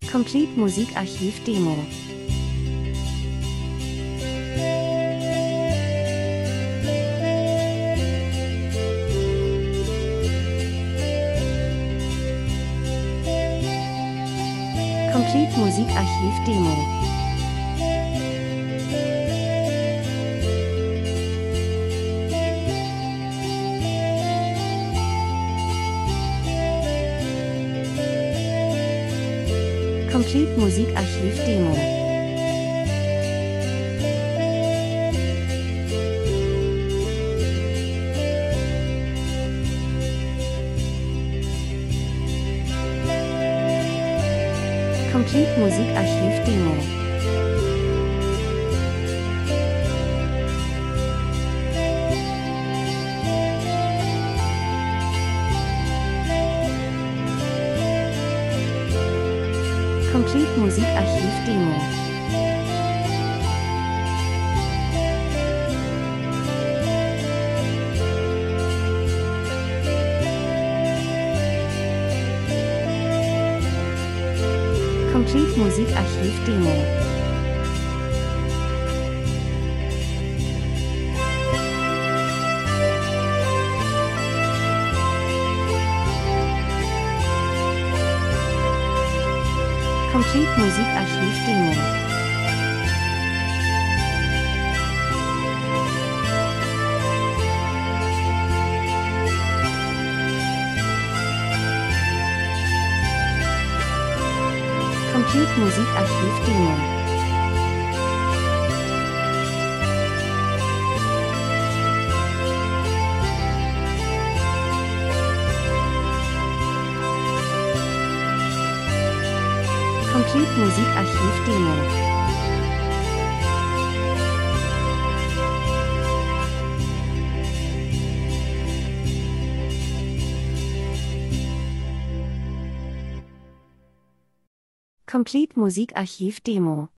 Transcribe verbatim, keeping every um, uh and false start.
Complete Musikarchiv Demo. Complete Musikarchiv Demo. Complete Musikarchiv Demo. Complete Musikarchiv Demo. Complete Musikarchiv Demo. Complete Musikarchiv Demo. Complete Musikarchiv Demo. Complete Musikarchiv Demo. Complete Musikarchiv Demo. Complete Musikarchiv Demo.